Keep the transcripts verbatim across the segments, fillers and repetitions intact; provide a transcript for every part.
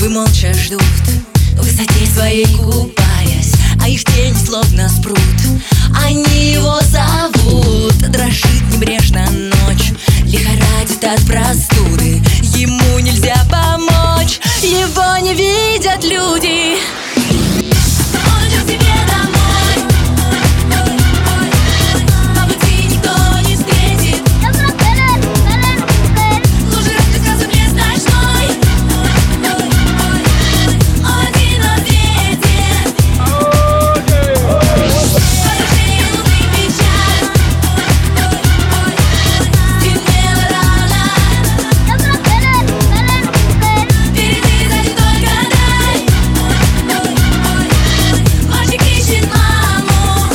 губы молча ждут, в высоте своей купаясь, а их тени словно спрут. Они его зовут, дрожит небрежно ночь, лихорадит от простуды. Ему нельзя помочь, его не видят люди. Он идет к себе домой, по пути никто не встретит. В луже расплескался блеск ночной, он один на свете. Отражение луны печаль, стемнело рано, впереди сзади только даль. Мальчик ищет маму.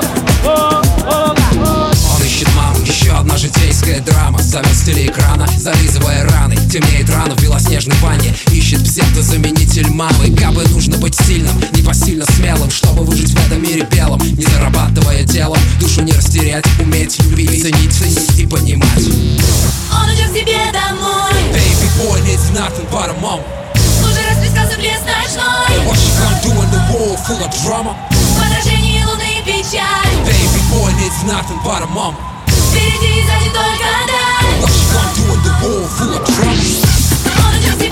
Он ищет маму, еще одна житейская драма. Зовет с телеэкрана, зализывая раны. Темнеет рана в белоснежной ванне. Ищет псевдозаменитель мамы. Кабы нужно быть сильным, непосильно смелым, чтобы выжить в этом мире белом, не зарабатывая телом, душу не растерять, уметь любить, ценить, ценить и понимать. Он идет к себе домой, Baby boy needs nothing but a mom. в луже расплескался блеск ночной, What you gonna do in the world full of drama? в отражении луны печаль, Baby boy needs nothing but a mom. впереди сзади только даль. What you gonna do in the world full of drama? Он идет к